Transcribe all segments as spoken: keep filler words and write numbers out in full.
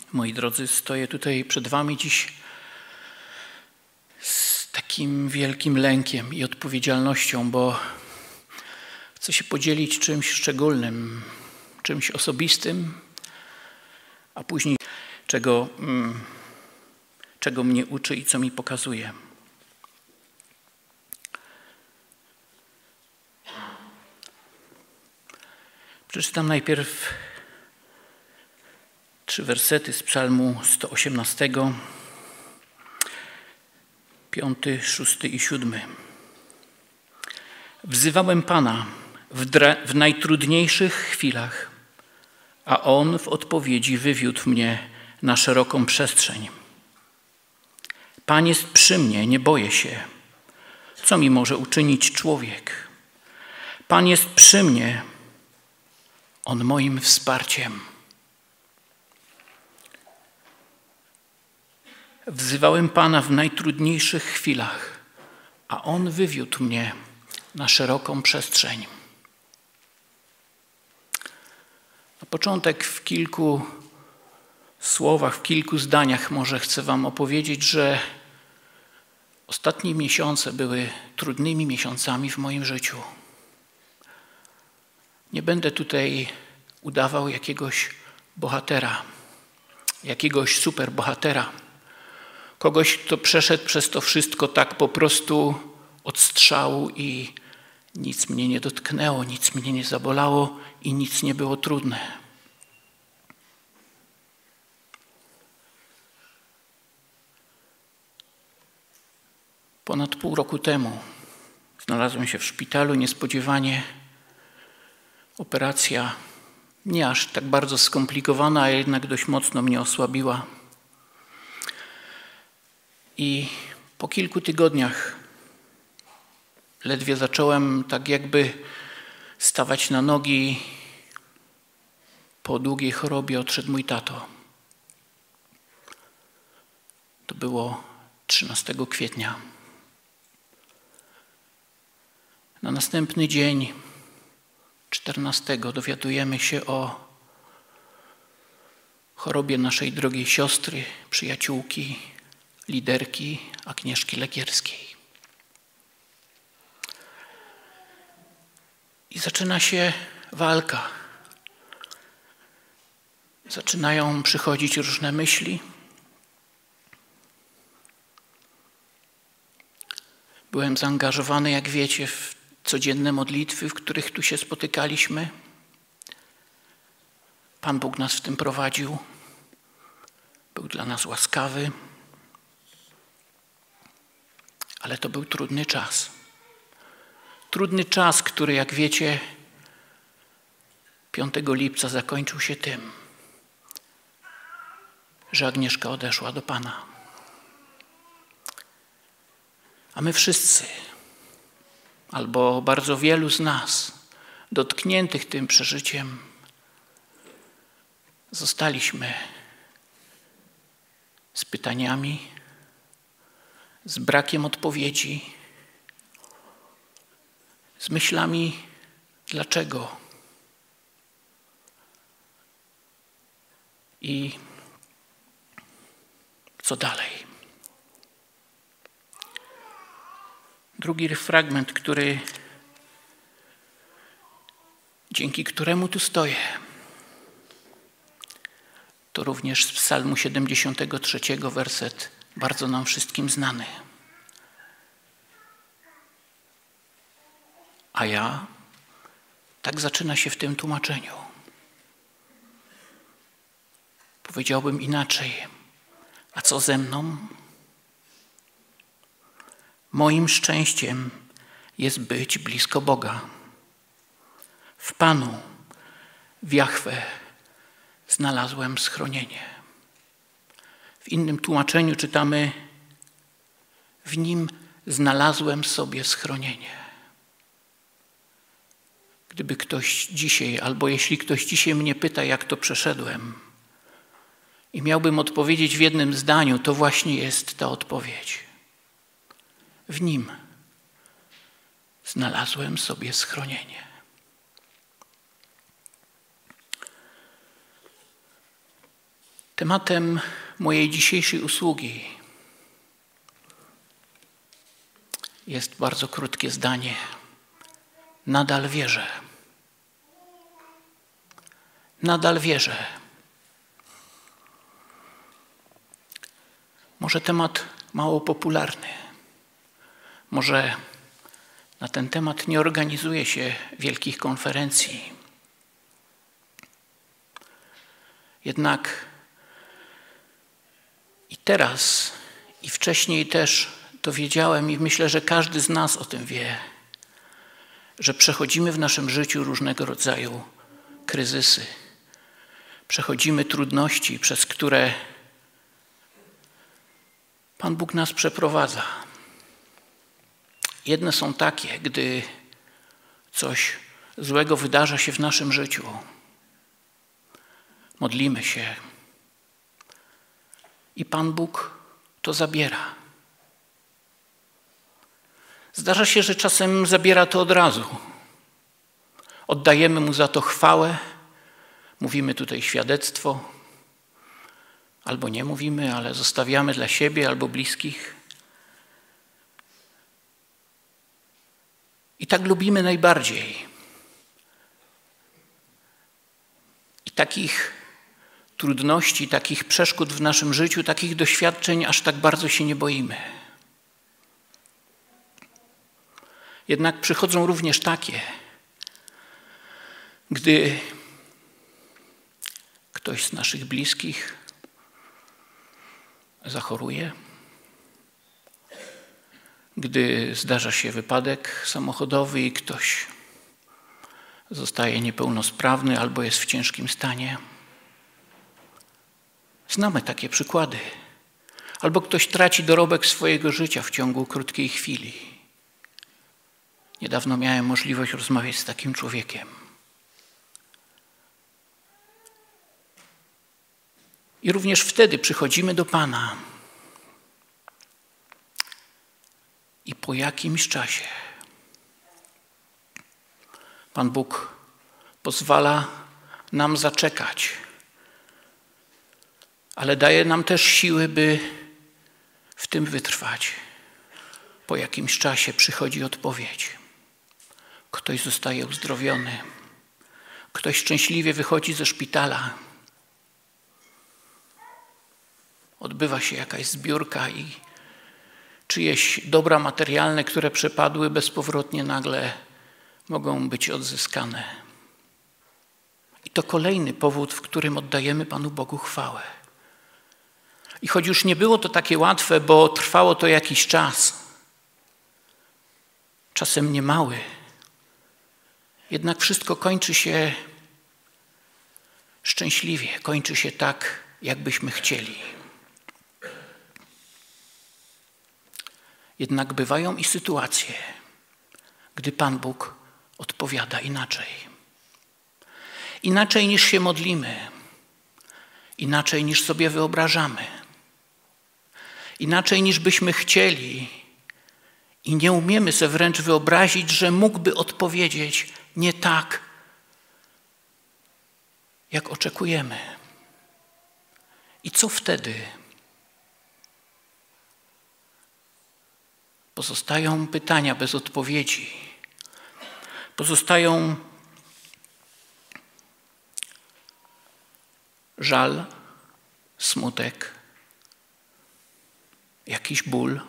Moi drodzy, stoję tutaj przed wami dziś z takim wielkim lękiem i odpowiedzialnością, bo chcę się podzielić czymś szczególnym, czymś osobistym, a później czego, czego mnie uczy i co mi pokazuje. Przeczytam najpierw trzy wersety z psalmu sto osiemnastego, piąty, szósty i siódmy. Wzywałem Pana w, dra- w najtrudniejszych chwilach, a On w odpowiedzi wywiódł mnie na szeroką przestrzeń. Pan jest przy mnie, nie boję się. Co mi może uczynić człowiek? Pan jest przy mnie, On moim wsparciem. Wzywałem Pana w najtrudniejszych chwilach, a On wywiódł mnie na szeroką przestrzeń. Na początek w kilku słowach, w kilku zdaniach może chcę wam opowiedzieć, że ostatnie miesiące były trudnymi miesiącami w moim życiu. Nie będę tutaj udawał jakiegoś bohatera, jakiegoś superbohatera, kogoś, kto przeszedł przez to wszystko tak po prostu od strzału i nic mnie nie dotknęło, nic mnie nie zabolało i nic nie było trudne. Ponad pół roku temu znalazłem się w szpitalu niespodziewanie. Operacja nie aż tak bardzo skomplikowana, a jednak dość mocno mnie osłabiła. I po kilku tygodniach ledwie zacząłem tak jakby stawać na nogi. Po długiej chorobie odszedł mój tato. To było trzynastego kwietnia. Na następny dzień, czternastego, dowiadujemy się o chorobie naszej drogiej siostry, przyjaciółki, liderki Agnieszki Legierskiej. I zaczyna się walka. Zaczynają przychodzić różne myśli. Byłem zaangażowany, jak wiecie, w codzienne modlitwy, w których tu się spotykaliśmy. Pan Bóg nas w tym prowadził. Był dla nas łaskawy. Ale to był trudny czas. Trudny czas, który, jak wiecie, piątego lipca zakończył się tym, że Agnieszka odeszła do Pana. A my wszyscy, albo bardzo wielu z nas, dotkniętych tym przeżyciem, zostaliśmy z pytaniami, z brakiem odpowiedzi, z myślami, dlaczego. I co dalej? Drugi fragment, który, dzięki któremu tu stoję, to również z psalmu siedemdziesiątego trzeciego, werset bardzo nam wszystkim znany. A ja, tak zaczyna się w tym tłumaczeniu. Powiedziałbym inaczej. A co ze mną? Moim szczęściem jest być blisko Boga. W Panu, w Jahwe, znalazłem schronienie. W innym tłumaczeniu czytamy: w Nim znalazłem sobie schronienie. Gdyby ktoś dzisiaj, albo jeśli ktoś dzisiaj mnie pyta, jak to przeszedłem, i miałbym odpowiedzieć w jednym zdaniu, to właśnie jest ta odpowiedź. W Nim znalazłem sobie schronienie. Tematem mojej dzisiejszej usługi jest bardzo krótkie zdanie. Nadal wierzę. Nadal wierzę. Może temat mało popularny. Może na ten temat nie organizuje się wielkich konferencji. Jednak i teraz, i wcześniej też to wiedziałem i myślę, że każdy z nas o tym wie, że przechodzimy w naszym życiu różnego rodzaju kryzysy. Przechodzimy trudności, przez które Pan Bóg nas przeprowadza. Jedne są takie, gdy coś złego wydarza się w naszym życiu. Modlimy się i Pan Bóg to zabiera. Zdarza się, że czasem zabiera to od razu. Oddajemy Mu za to chwałę, mówimy tutaj świadectwo, albo nie mówimy, ale zostawiamy dla siebie albo bliskich. I tak lubimy najbardziej. I takich trudności, takich przeszkód w naszym życiu, takich doświadczeń aż tak bardzo się nie boimy. Jednak przychodzą również takie, gdy ktoś z naszych bliskich zachoruje, gdy zdarza się wypadek samochodowy i ktoś zostaje niepełnosprawny albo jest w ciężkim stanie. Znamy takie przykłady. Albo ktoś traci dorobek swojego życia w ciągu krótkiej chwili. Niedawno miałem możliwość rozmawiać z takim człowiekiem. I również wtedy przychodzimy do Pana. I po jakimś czasie Pan Bóg pozwala nam zaczekać, ale daje nam też siły, by w tym wytrwać. Po jakimś czasie przychodzi odpowiedź. Ktoś zostaje uzdrowiony. Ktoś szczęśliwie wychodzi ze szpitala. Odbywa się jakaś zbiórka i czyjeś dobra materialne, które przepadły bezpowrotnie, nagle mogą być odzyskane. I to kolejny powód, w którym oddajemy Panu Bogu chwałę. I choć już nie było to takie łatwe, bo trwało to jakiś czas, czasem niemały, jednak wszystko kończy się szczęśliwie, kończy się tak, jakbyśmy chcieli. Jednak bywają i sytuacje, gdy Pan Bóg odpowiada inaczej. Inaczej niż się modlimy, inaczej niż sobie wyobrażamy, inaczej niż byśmy chcieli i nie umiemy sobie wręcz wyobrazić, że mógłby odpowiedzieć nie tak, jak oczekujemy. I co wtedy? Pozostają pytania bez odpowiedzi. Pozostają żal, smutek, jakiś ból.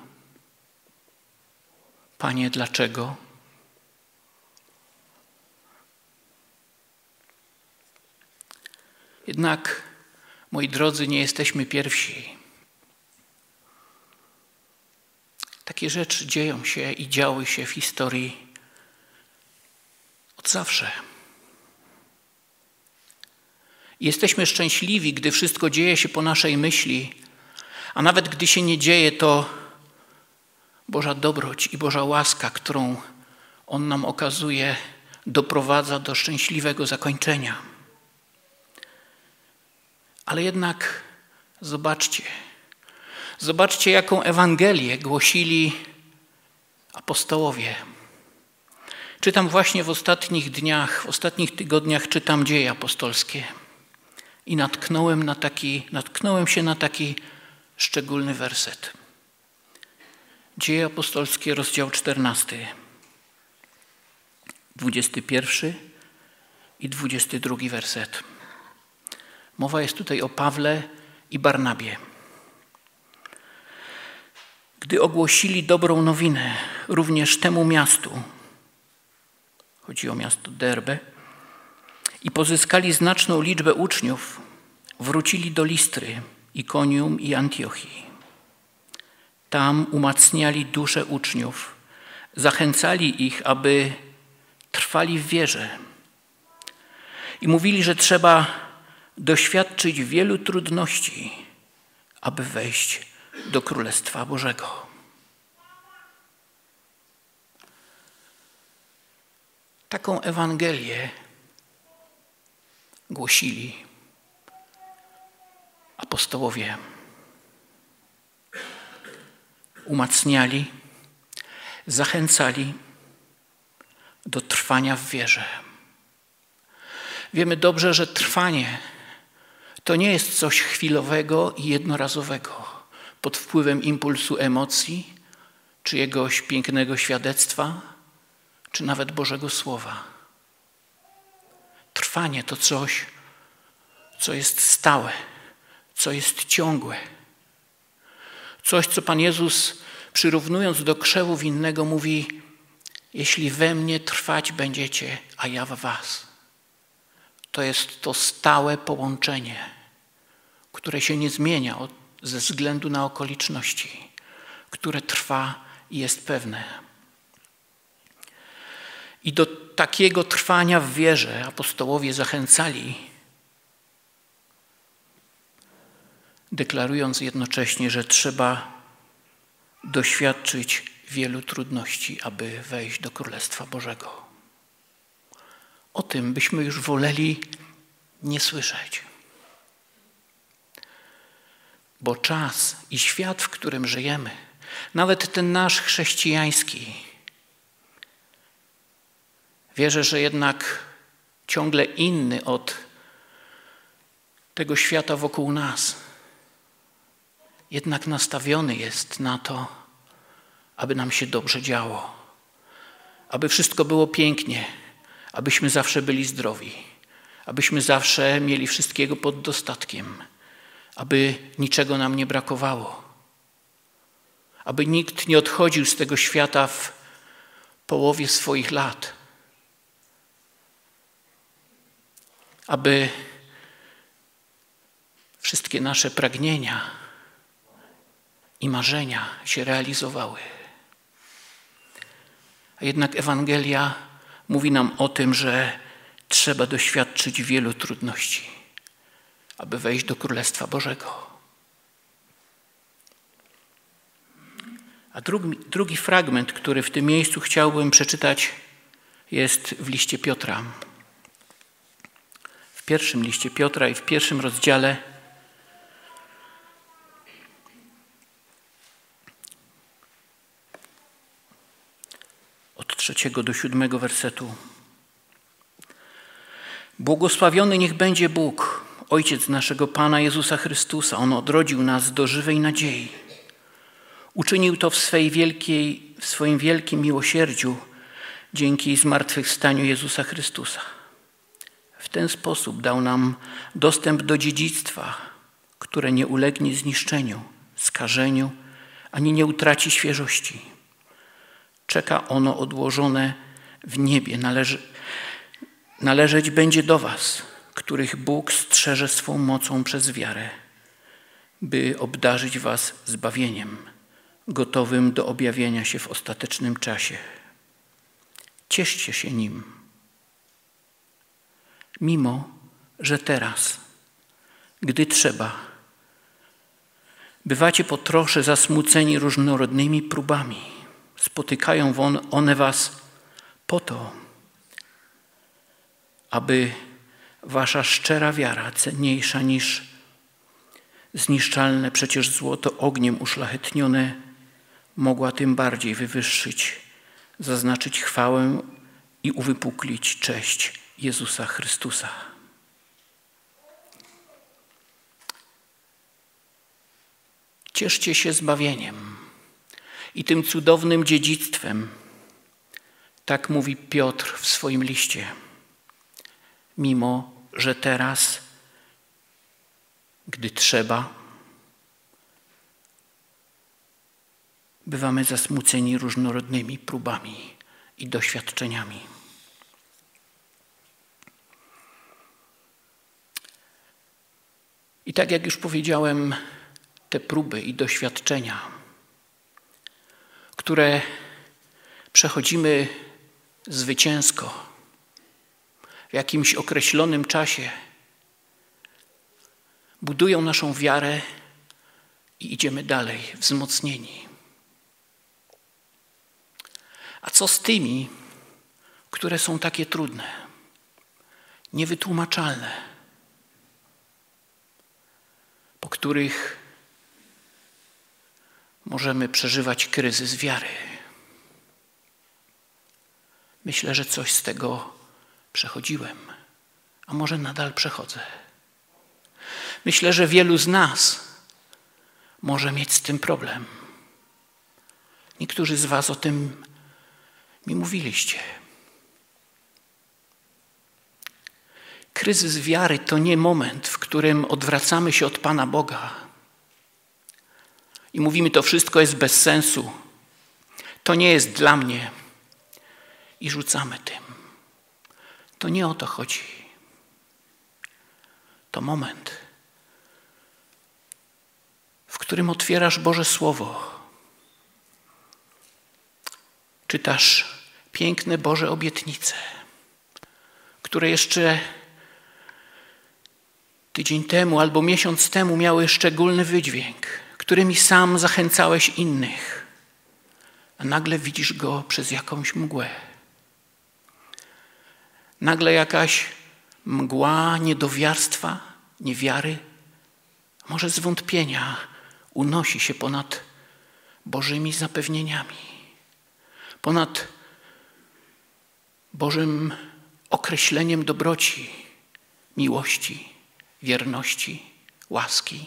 Panie, dlaczego? Jednak, moi drodzy, nie jesteśmy pierwsi. Takie rzeczy dzieją się i działy się w historii od zawsze. Jesteśmy szczęśliwi, gdy wszystko dzieje się po naszej myśli, a nawet gdy się nie dzieje, to Boża dobroć i Boża łaska, którą On nam okazuje, doprowadza do szczęśliwego zakończenia. Ale jednak zobaczcie, zobaczcie, jaką Ewangelię głosili apostołowie. Czytam właśnie w ostatnich dniach, w ostatnich tygodniach czytam Dzieje apostolskie. i natknąłem, na taki, natknąłem się na taki szczególny werset. Dzieje apostolskie, rozdział czternasty, dwudziesty pierwszy i dwudziesty drugi werset. Mowa jest tutaj o Pawle i Barnabie. Gdy ogłosili dobrą nowinę również temu miastu, chodzi o miasto Derbe, i pozyskali znaczną liczbę uczniów, wrócili do Listry, Ikonium i Antiochii. Tam umacniali dusze uczniów, zachęcali ich, aby trwali w wierze i mówili, że trzeba doświadczyć wielu trudności, aby wejść do Królestwa Bożego. Taką Ewangelię głosili apostołowie. Umacniali, zachęcali do trwania w wierze. Wiemy dobrze, że trwanie to nie jest coś chwilowego i jednorazowego, pod wpływem impulsu emocji, czyjegoś pięknego świadectwa, czy nawet Bożego Słowa. Trwanie to coś, co jest stałe, co jest ciągłe. Coś, co Pan Jezus, przyrównując do krzewu winnego, mówi: jeśli we mnie trwać będziecie, a ja w was. To jest to stałe połączenie, które się nie zmienia od, ze względu na okoliczności, które trwa i jest pewne. I do takiego trwania w wierze apostołowie zachęcali, deklarując jednocześnie, że trzeba doświadczyć wielu trudności, aby wejść do Królestwa Bożego. O tym byśmy już woleli nie słyszeć. Bo czas i świat, w którym żyjemy, nawet ten nasz chrześcijański, wierzę, że jednak ciągle inny od tego świata wokół nas, jednak nastawiony jest na to, aby nam się dobrze działo, aby wszystko było pięknie, abyśmy zawsze byli zdrowi, abyśmy zawsze mieli wszystkiego pod dostatkiem, aby niczego nam nie brakowało, aby nikt nie odchodził z tego świata w połowie swoich lat, aby wszystkie nasze pragnienia i marzenia się realizowały. A jednak Ewangelia mówi nam o tym, że trzeba doświadczyć wielu trudności, aby wejść do Królestwa Bożego. A drugi, drugi fragment, który w tym miejscu chciałbym przeczytać, jest w liście Piotra. W pierwszym liście Piotra i w pierwszym rozdziale od trzeciego do siódmego wersetu. Błogosławiony niech będzie Bóg, Ojciec naszego Pana Jezusa Chrystusa. On odrodził nas do żywej nadziei. Uczynił to w, swej wielkiej, w swoim wielkim miłosierdziu dzięki zmartwychwstaniu Jezusa Chrystusa. W ten sposób dał nam dostęp do dziedzictwa, które nie ulegnie zniszczeniu, skażeniu, ani nie utraci świeżości. Czeka ono odłożone w niebie. Należy, należeć będzie do was, których Bóg strzeże swą mocą przez wiarę, by obdarzyć was zbawieniem, gotowym do objawienia się w ostatecznym czasie. Cieszcie się nim, mimo że teraz, gdy trzeba, bywacie po trosze zasmuceni różnorodnymi próbami. Spotykają one was po to, aby wasza szczera wiara, cenniejsza niż zniszczalne przecież złoto ogniem uszlachetnione, mogła tym bardziej wywyższyć, zaznaczyć chwałę i uwypuklić cześć Jezusa Chrystusa. Cieszcie się zbawieniem i tym cudownym dziedzictwem. Tak mówi Piotr w swoim liście. Mimo że teraz, gdy trzeba, bywamy zasmuceni różnorodnymi próbami i doświadczeniami. I tak jak już powiedziałem, te próby i doświadczenia, które przechodzimy zwycięsko w jakimś określonym czasie, budują naszą wiarę i idziemy dalej, wzmocnieni. A co z tymi, które są takie trudne, niewytłumaczalne, po których możemy przeżywać kryzys wiary? Myślę, że coś z tego przechodziłem, a może nadal przechodzę. Myślę, że wielu z nas może mieć z tym problem. Niektórzy z was o tym mi mówiliście. Kryzys wiary to nie moment, w którym odwracamy się od Pana Boga i mówimy, to wszystko jest bez sensu, to nie jest dla mnie i rzucamy tym. To nie o to chodzi. To moment, w którym otwierasz Boże Słowo, czytasz piękne Boże obietnice, które jeszcze tydzień temu albo miesiąc temu miały szczególny wydźwięk, którymi sam zachęcałeś innych, a nagle widzisz go przez jakąś mgłę. Nagle jakaś mgła niedowiarstwa, niewiary, może zwątpienia unosi się ponad Bożymi zapewnieniami, ponad Bożym określeniem dobroci, miłości, wierności, łaski.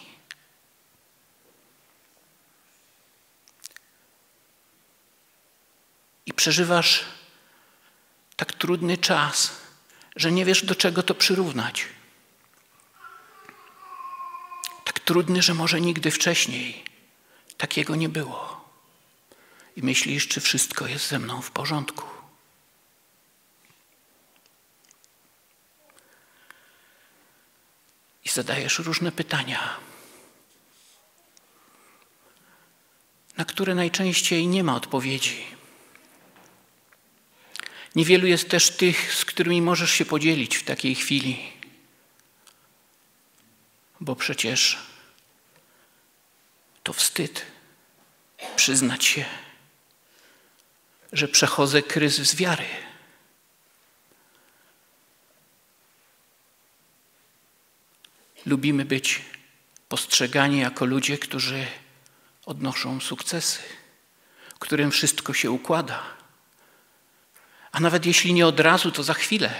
I przeżywasz tak trudny czas, że nie wiesz, do czego to przyrównać. Tak trudny, że może nigdy wcześniej takiego nie było. I myślisz, czy wszystko jest ze mną w porządku. I zadajesz różne pytania, na które najczęściej nie ma odpowiedzi. Niewielu jest też tych, z którymi możesz się podzielić w takiej chwili, bo przecież to wstyd przyznać się, że przechodzę kryzys wiary. Lubimy być postrzegani jako ludzie, którzy odnoszą sukcesy, którym wszystko się układa. A nawet jeśli nie od razu, to za chwilę.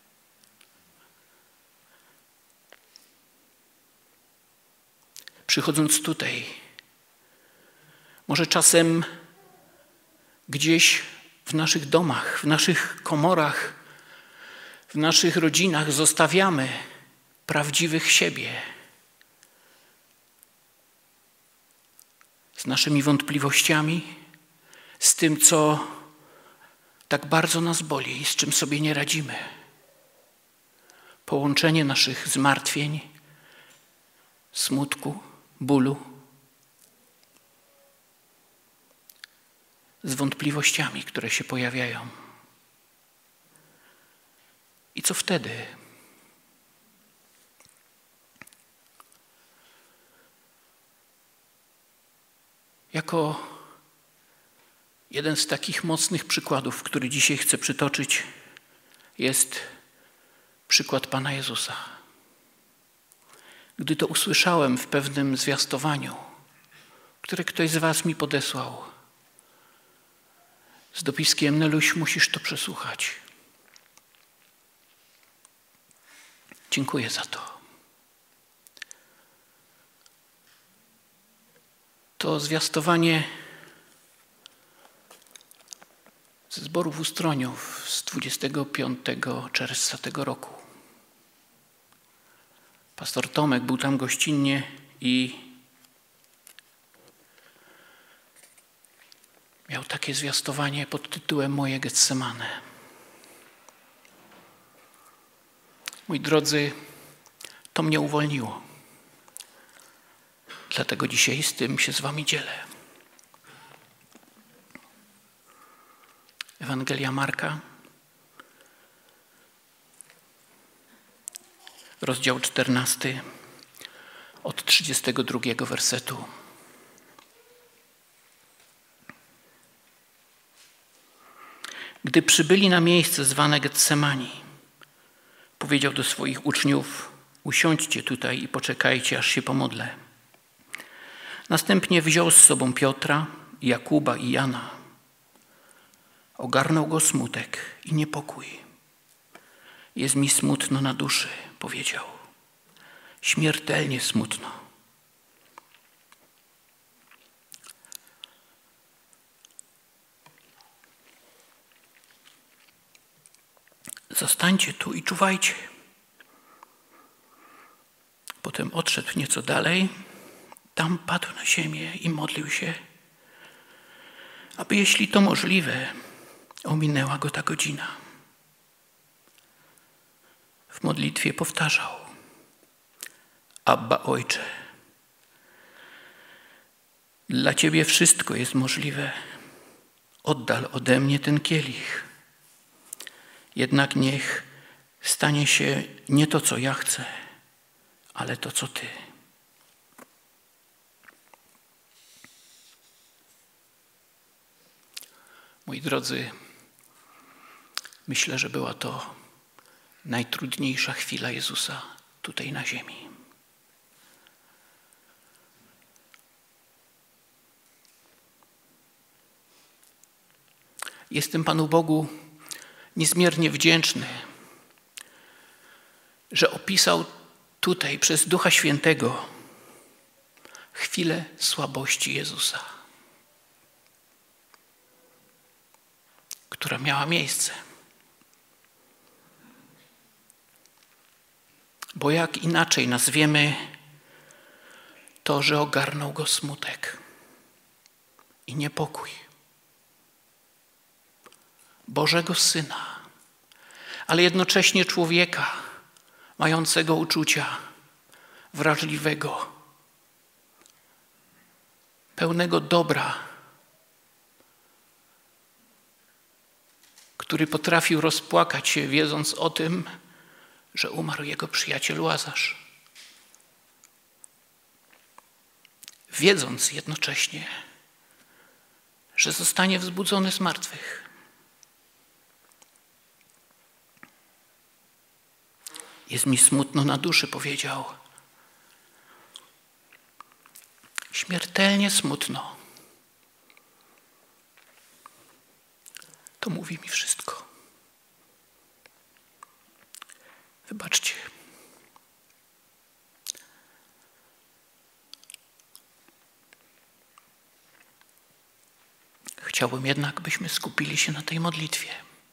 Przychodząc tutaj, może czasem gdzieś w naszych domach, w naszych komorach, w naszych rodzinach zostawiamy prawdziwych siebie. Z naszymi wątpliwościami, z tym, co tak bardzo nas boli i z czym sobie nie radzimy. Połączenie naszych zmartwień, smutku, bólu z wątpliwościami, które się pojawiają. I co wtedy? Jako jeden z takich mocnych przykładów, który dzisiaj chcę przytoczyć, jest przykład Pana Jezusa. Gdy to usłyszałem w pewnym zwiastowaniu, które ktoś z was mi podesłał, z dopiskiem: Neluś, musisz to przesłuchać. Dziękuję za to. To zwiastowanie ze zboru w Ustroniu z dwudziestego piątego czerwca tego roku. Pastor Tomek był tam gościnnie i miał takie zwiastowanie pod tytułem Moje Getsemane. Moi drodzy, to mnie uwolniło. Dlatego dzisiaj z tym się z wami dzielę. Ewangelia Marka, rozdział czternasty, od trzydziestego drugiego wersetu. Gdy przybyli na miejsce zwane Getsemani, powiedział do swoich uczniów: usiądźcie tutaj i poczekajcie, aż się pomodlę. Następnie wziął z sobą Piotra, Jakuba i Jana. Ogarnął go smutek i niepokój. Jest mi smutno na duszy, powiedział. Śmiertelnie smutno. Zostańcie tu i czuwajcie. Potem odszedł nieco dalej. Tam padł na ziemię i modlił się, aby jeśli to możliwe, ominęła go ta godzina. W modlitwie powtarzał: Abba, Ojcze, dla Ciebie wszystko jest możliwe. Oddal ode mnie ten kielich. Jednak niech stanie się nie to, co ja chcę, ale to, co Ty. Moi drodzy, myślę, że była to najtrudniejsza chwila Jezusa tutaj na ziemi. Jestem Panu Bogu niezmiernie wdzięczny, że opisał tutaj przez Ducha Świętego chwilę słabości Jezusa, która miała miejsce. Bo jak inaczej nazwiemy to, że ogarnął go smutek i niepokój Bożego Syna, ale jednocześnie człowieka mającego uczucia, wrażliwego, pełnego dobra, który potrafił rozpłakać się, wiedząc o tym, że umarł jego przyjaciel Łazarz. Wiedząc jednocześnie, że zostanie wzbudzony z martwych. Jest mi smutno na duszy, powiedział. Śmiertelnie smutno. To mówi mi wszystko. Wybaczcie. Chciałbym jednak, byśmy skupili się na tej modlitwie.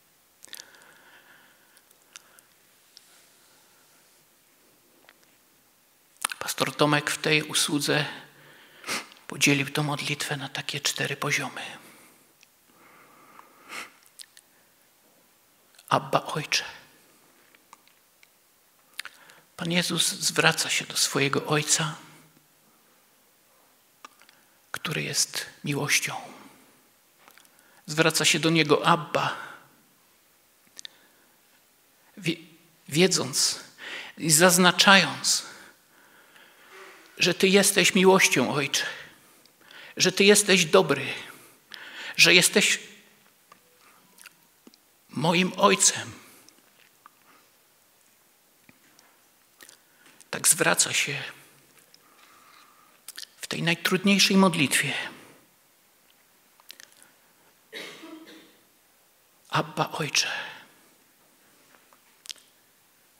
Pastor Tomek w tej usłudze podzielił tę modlitwę na takie cztery poziomy. Abba, Ojcze. Pan Jezus zwraca się do swojego Ojca, który jest miłością. Zwraca się do Niego Abba, wiedząc i zaznaczając, że Ty jesteś miłością, Ojcze, że Ty jesteś dobry, że jesteś moim Ojcem. Tak zwraca się w tej najtrudniejszej modlitwie. Abba, Ojcze.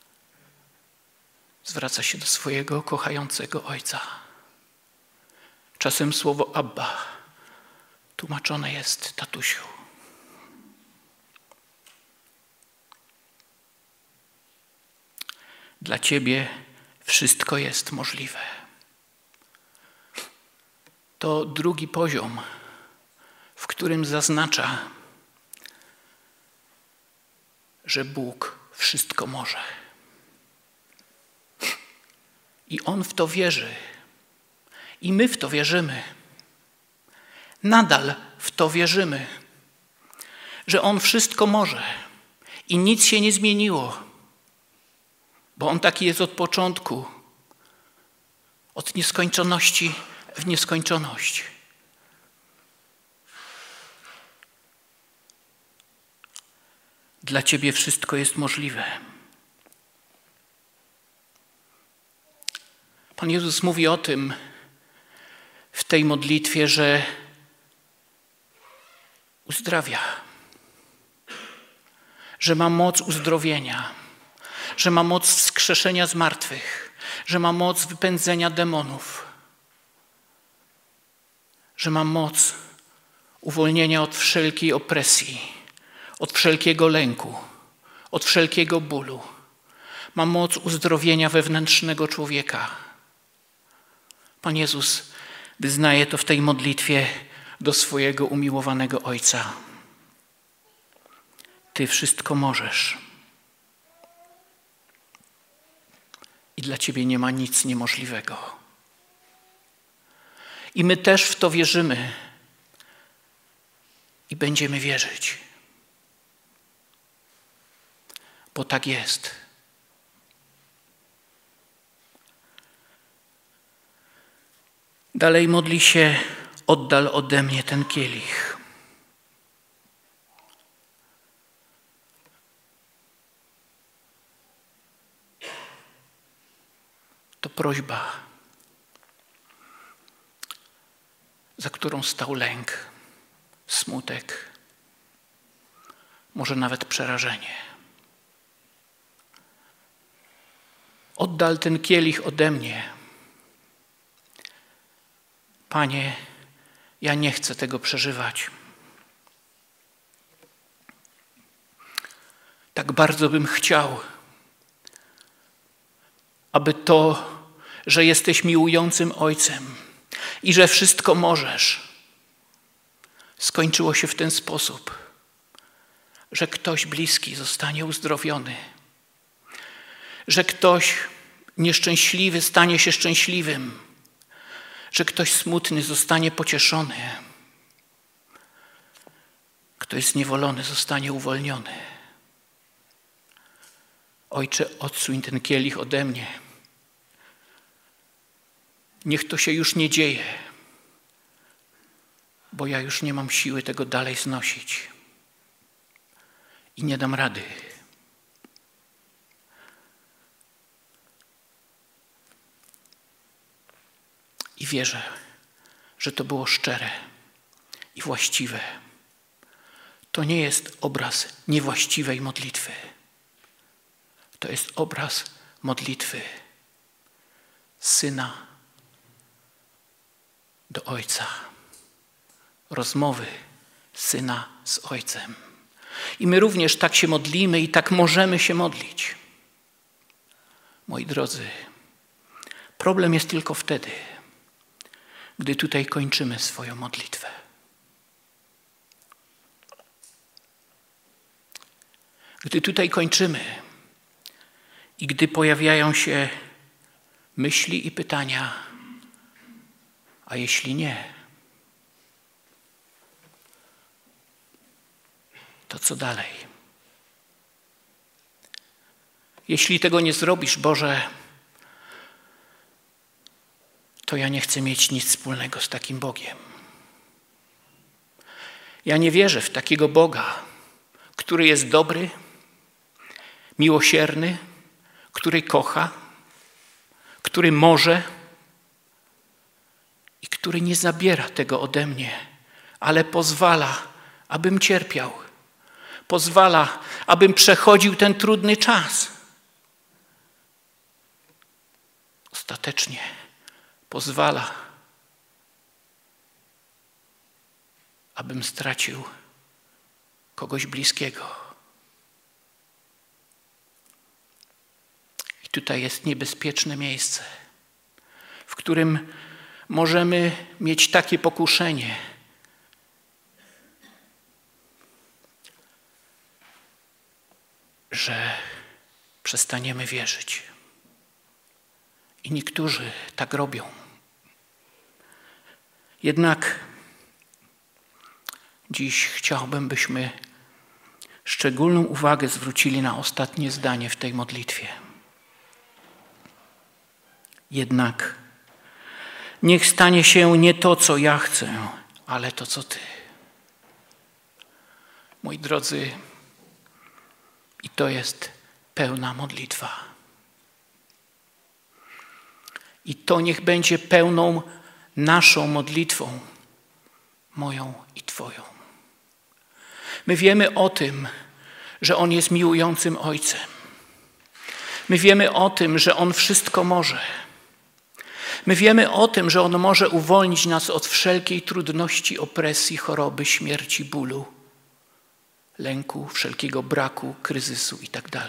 Zwraca się do swojego kochającego Ojca, Czasem słowo Abba tłumaczone jest tatusiu. Dla Ciebie wszystko jest możliwe. To drugi poziom, w którym zaznacza, że Bóg wszystko może. I On w to wierzy. I my w to wierzymy. Nadal w to wierzymy, że On wszystko może i nic się nie zmieniło, bo On taki jest od początku, od nieskończoności w nieskończoność. Dla Ciebie wszystko jest możliwe. Pan Jezus mówi o tym w tej modlitwie, że uzdrawia, że ma moc uzdrowienia, że ma moc wskrzeszenia z martwych, że ma moc wypędzenia demonów, że ma moc uwolnienia od wszelkiej opresji, od wszelkiego lęku, od wszelkiego bólu. Ma moc uzdrowienia wewnętrznego człowieka. Pan Jezus wyznaje to w tej modlitwie do swojego umiłowanego Ojca. Ty wszystko możesz. I dla Ciebie nie ma nic niemożliwego. I my też w to wierzymy i będziemy wierzyć. Bo tak jest. Dalej modli się: oddal ode mnie ten kielich. To prośba, za którą stał lęk, smutek, może nawet przerażenie. Oddal ten kielich ode mnie. Panie, ja nie chcę tego przeżywać. Tak bardzo bym chciał, aby to, że jesteś miłującym Ojcem i że wszystko możesz, skończyło się w ten sposób, że ktoś bliski zostanie uzdrowiony, że ktoś nieszczęśliwy stanie się szczęśliwym, że ktoś smutny zostanie pocieszony, ktoś zniewolony zostanie uwolniony. Ojcze, odsuń ten kielich ode mnie. Niech to się już nie dzieje, bo ja już nie mam siły tego dalej znosić i nie dam rady. I wierzę, że to było szczere i właściwe. To nie jest obraz niewłaściwej modlitwy. To jest obraz modlitwy Syna do Ojca. Rozmowy Syna z Ojcem. I my również tak się modlimy i tak możemy się modlić. Moi drodzy, problem jest tylko wtedy, gdy tutaj kończymy swoją modlitwę. Gdy tutaj kończymy i gdy pojawiają się myśli i pytania, a jeśli nie, to co dalej? Jeśli tego nie zrobisz, Boże, to ja nie chcę mieć nic wspólnego z takim Bogiem. Ja nie wierzę w takiego Boga, który jest dobry, miłosierny, który kocha, który może i który nie zabiera tego ode mnie, ale pozwala, abym cierpiał. Pozwala, abym przechodził ten trudny czas. Ostatecznie pozwala, abym stracił kogoś bliskiego. I tutaj jest niebezpieczne miejsce, w którym możemy mieć takie pokuszenie, że przestaniemy wierzyć. I niektórzy tak robią. Jednak dziś chciałbym, byśmy szczególną uwagę zwrócili na ostatnie zdanie w tej modlitwie. Jednak niech stanie się nie to, co ja chcę, ale to, co Ty. Moi drodzy, i to jest pełna modlitwa. I to niech będzie pełną naszą modlitwą, moją i Twoją. My wiemy o tym, że On jest miłującym Ojcem. My wiemy o tym, że On wszystko może. My wiemy o tym, że On może uwolnić nas od wszelkiej trudności, opresji, choroby, śmierci, bólu, lęku, wszelkiego braku, kryzysu itd.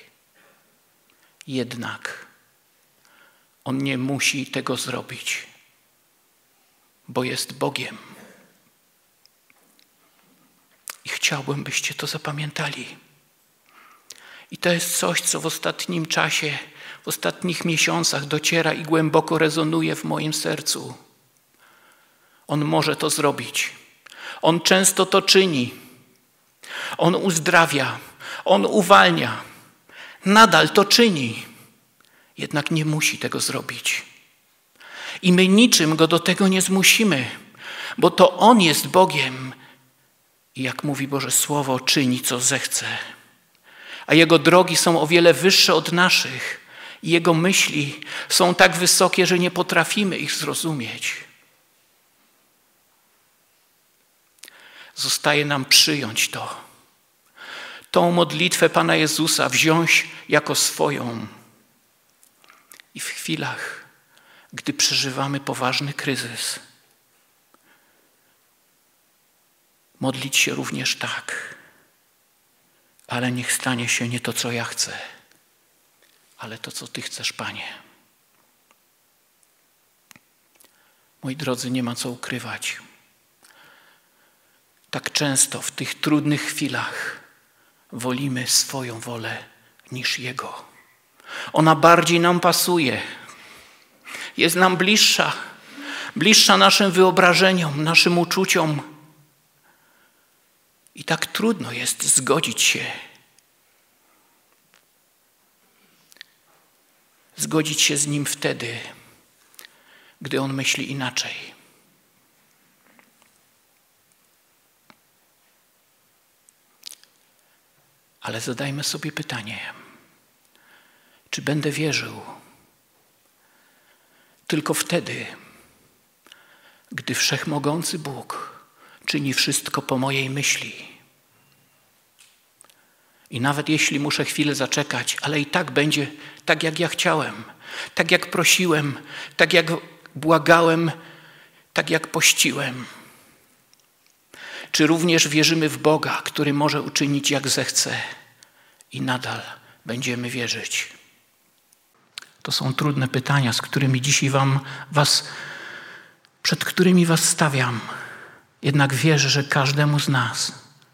Jednak On nie musi tego zrobić, bo jest Bogiem. I chciałbym, byście to zapamiętali. I to jest coś, co w ostatnim czasie, w ostatnich miesiącach dociera i głęboko rezonuje w moim sercu. On może to zrobić. On często to czyni. On uzdrawia. On uwalnia. Nadal to czyni. Jednak nie musi tego zrobić. I my niczym Go do tego nie zmusimy, bo to On jest Bogiem i jak mówi Boże Słowo, czyni co zechce. A Jego drogi są o wiele wyższe od naszych i Jego myśli są tak wysokie, że nie potrafimy ich zrozumieć. Zostaje nam przyjąć to. Tą modlitwę Pana Jezusa wziąć jako swoją. I w chwilach, gdy przeżywamy poważny kryzys, modlić się również tak. Ale niech stanie się nie to, co ja chcę, ale to, co Ty chcesz, Panie. Moi drodzy, nie ma co ukrywać. Tak często w tych trudnych chwilach wolimy swoją wolę niż Jego. Ona bardziej nam pasuje. Jest nam bliższa. Bliższa naszym wyobrażeniom, naszym uczuciom. I tak trudno jest zgodzić się. Zgodzić się z Nim wtedy, gdy On myśli inaczej. Ale zadajmy sobie pytanie, czy będę wierzył tylko wtedy, gdy Wszechmogący Bóg czyni wszystko po mojej myśli. I nawet jeśli muszę chwilę zaczekać, ale i tak będzie tak, jak ja chciałem, tak jak prosiłem, tak jak błagałem, tak jak pościłem. Czy również wierzymy w Boga, który może uczynić jak zechce i nadal będziemy wierzyć? To są trudne pytania, z którymi dzisiaj wam, was, przed którymi was stawiam. Jednak wierzę, że każdemu z nas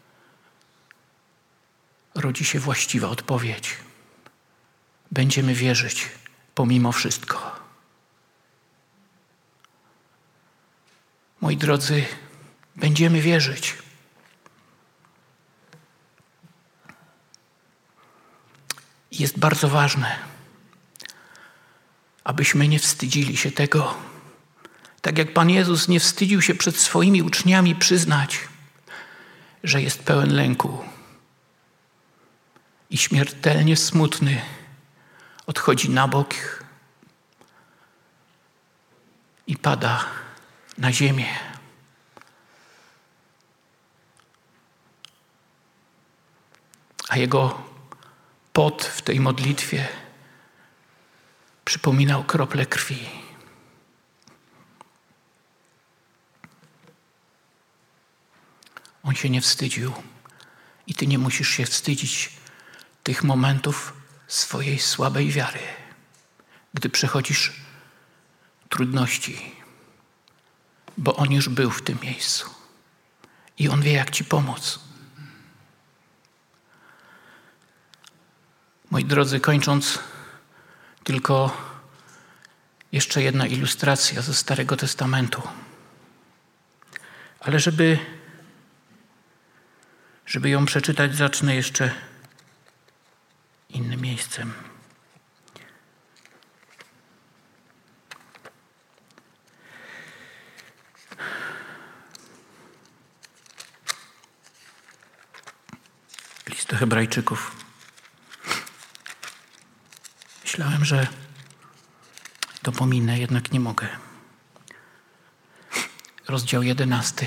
rodzi się właściwa odpowiedź. Będziemy wierzyć pomimo wszystko. Moi drodzy, będziemy wierzyć. Jest bardzo ważne, abyśmy nie wstydzili się tego. Tak jak Pan Jezus nie wstydził się przed swoimi uczniami przyznać, że jest pełen lęku i śmiertelnie smutny, odchodzi na bok i pada na ziemię. A jego pot w tej modlitwie przypominał krople krwi. On się nie wstydził. I ty nie musisz się wstydzić tych momentów swojej słabej wiary, gdy przechodzisz trudności, bo On już był w tym miejscu i On wie, jak ci pomóc. Moi drodzy, kończąc, tylko jeszcze jedna ilustracja ze Starego Testamentu. Ale żeby, żeby ją przeczytać, zacznę jeszcze innym miejscem. List do Hebrajczyków. Myślałem, że to pominę, jednak nie mogę. Rozdział jedenasty.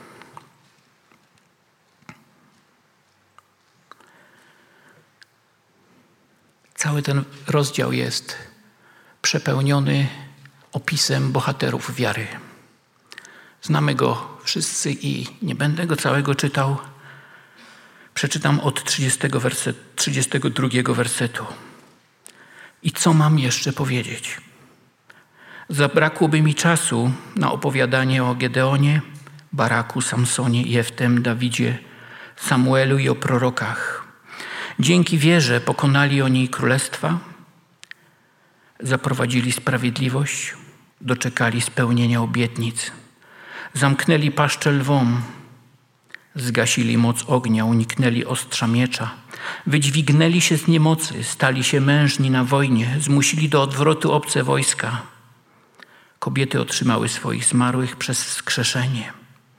Cały ten rozdział jest przepełniony opisem bohaterów wiary. Znamy go wszyscy i nie będę go całego czytał. Przeczytam od trzydziestego, werset, trzydziestego drugiego wersetu. I co mam jeszcze powiedzieć? Zabrakłoby mi czasu na opowiadanie o Gedeonie, Baraku, Samsonie, Jeftem, Dawidzie, Samuelu i o prorokach. Dzięki wierze pokonali oni królestwa, zaprowadzili sprawiedliwość, doczekali spełnienia obietnic, zamknęli paszczę lwom, zgasili moc ognia, uniknęli ostrza miecza, wydźwignęli się z niemocy, stali się mężni na wojnie, zmusili do odwrotu obce wojska. Kobiety otrzymały swoich zmarłych przez wskrzeszenie.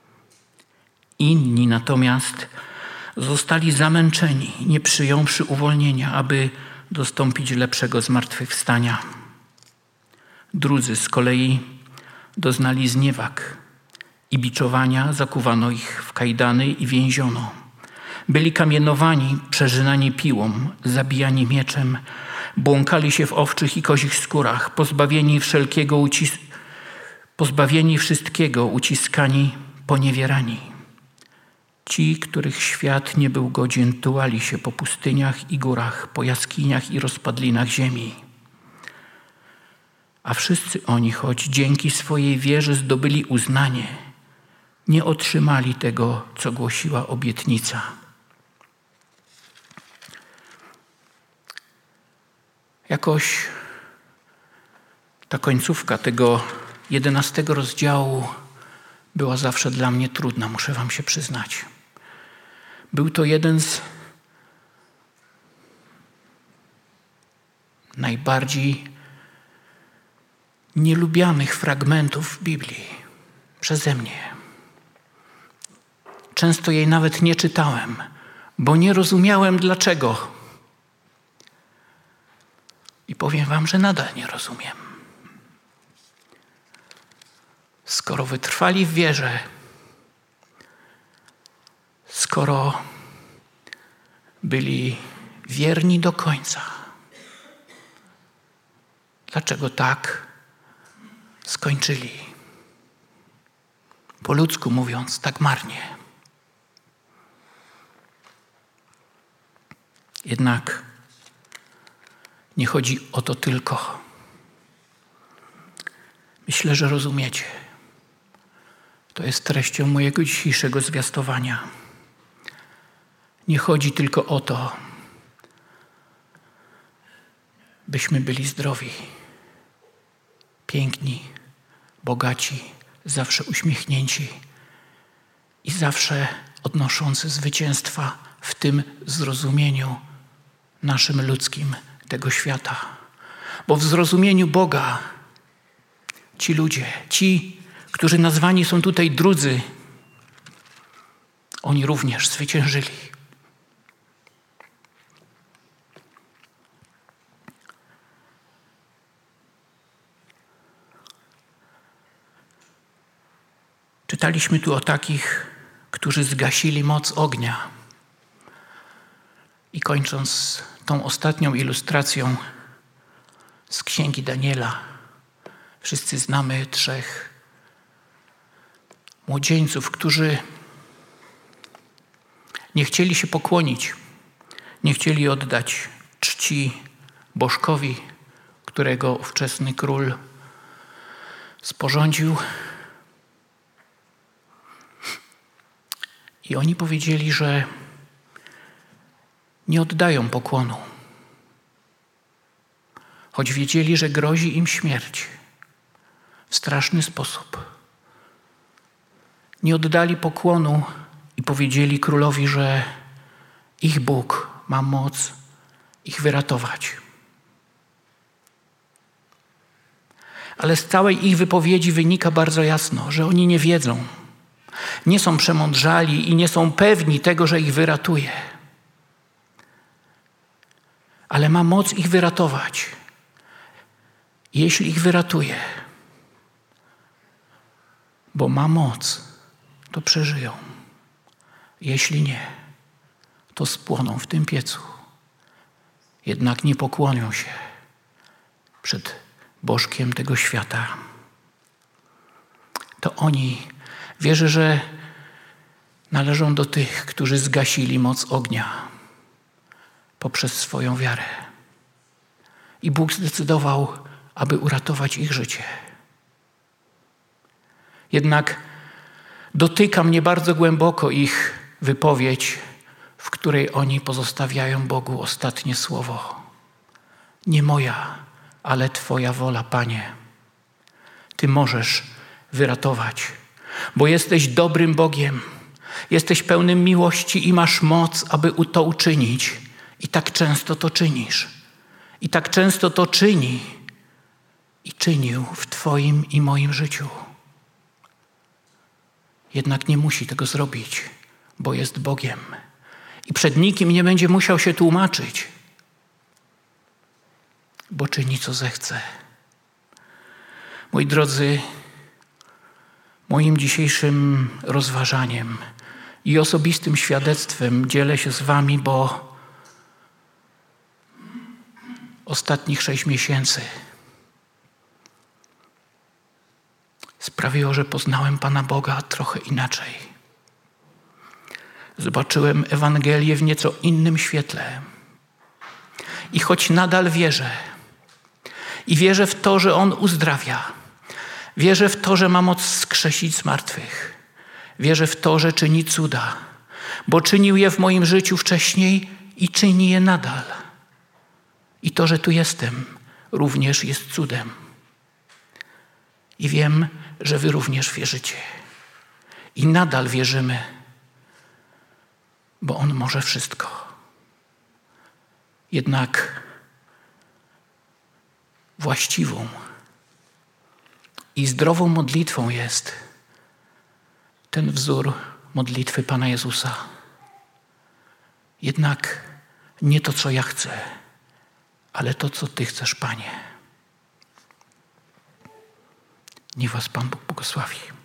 Inni natomiast zostali zamęczeni, nie przyjąwszy uwolnienia, aby dostąpić lepszego zmartwychwstania. Drudzy z kolei doznali zniewag i biczowania, zakuwano ich w kajdany i więziono. Byli kamienowani, przerzynani piłą, zabijani mieczem, błąkali się w owczych i kozich skórach, pozbawieni wszelkiego ucis- pozbawieni wszystkiego, uciskani, poniewierani. Ci, których świat nie był godzien, tułali się po pustyniach i górach, po jaskiniach i rozpadlinach ziemi. A wszyscy oni, choć dzięki swojej wierze zdobyli uznanie, nie otrzymali tego, co głosiła obietnica. Jakoś ta końcówka tego jedenastego rozdziału była zawsze dla mnie trudna, muszę wam się przyznać. Był to jeden z najbardziej nielubianych fragmentów w Biblii przeze mnie. Często jej nawet nie czytałem, bo nie rozumiałem dlaczego. I powiem wam, że nadal nie rozumiem. Skoro wytrwali w wierze, skoro byli wierni do końca, dlaczego tak skończyli? Po ludzku mówiąc, tak marnie. Jednak nie chodzi o to tylko. Myślę, że rozumiecie. To jest treścią mojego dzisiejszego zwiastowania. Nie chodzi tylko o to, byśmy byli zdrowi, piękni, bogaci, zawsze uśmiechnięci i zawsze odnoszący zwycięstwa w tym zrozumieniu naszym ludzkim tego świata. Bo w zrozumieniu Boga ci ludzie, ci, którzy nazwani są tutaj drudzy, oni również zwyciężyli. Czytaliśmy tu o takich, którzy zgasili moc ognia. I kończąc tą ostatnią ilustracją z Księgi Daniela, wszyscy znamy trzech młodzieńców, którzy Nie chcieli się pokłonić, nie chcieli oddać czci bożkowi, którego ówczesny król sporządził. I oni powiedzieli, że nie oddają pokłonu, choć wiedzieli, że grozi im śmierć w straszny sposób. Nie oddali pokłonu i powiedzieli królowi, że ich Bóg ma moc ich wyratować. Ale z całej ich wypowiedzi wynika bardzo jasno, że oni nie wiedzą, nie są przemądrzali i nie są pewni tego, że ich wyratuje. Ale ma moc ich wyratować. Jeśli ich wyratuje, bo ma moc, to przeżyją. Jeśli nie, to spłoną w tym piecu. Jednak nie pokłonią się przed bożkiem tego świata. To oni, wierzę, że należą do tych, którzy zgasili moc ognia poprzez swoją wiarę. I Bóg zdecydował, aby uratować ich życie. Jednak dotyka mnie bardzo głęboko ich wypowiedź, w której oni pozostawiają Bogu ostatnie słowo. Nie moja, ale Twoja wola, Panie. Ty możesz wyratować, bo jesteś dobrym Bogiem. Jesteś pełnym miłości i masz moc, aby to uczynić. I tak często to czynisz. I tak często to czyni i czynił w Twoim i moim życiu. Jednak nie musi tego zrobić, bo jest Bogiem. I przed nikim nie będzie musiał się tłumaczyć, bo czyni, co zechce. Moi drodzy, moim dzisiejszym rozważaniem i osobistym świadectwem dzielę się z wami, bo ostatnich sześć miesięcy sprawiło, że poznałem Pana Boga trochę inaczej. Zobaczyłem Ewangelię w nieco innym świetle. I choć nadal wierzę, i wierzę w to, że On uzdrawia, wierzę w to, że ma moc skrzesić zmartwych, wierzę w to, że czyni cuda, bo czynił je w moim życiu wcześniej i czyni je nadal. I to, że tu jestem, również jest cudem. I wiem, że wy również wierzycie. I nadal wierzymy, bo On może wszystko. Jednak właściwą i zdrową modlitwą jest ten wzór modlitwy Pana Jezusa. Jednak nie to, co ja chcę, ale to, co Ty chcesz, Panie. Niech was Pan Bóg błogosławi.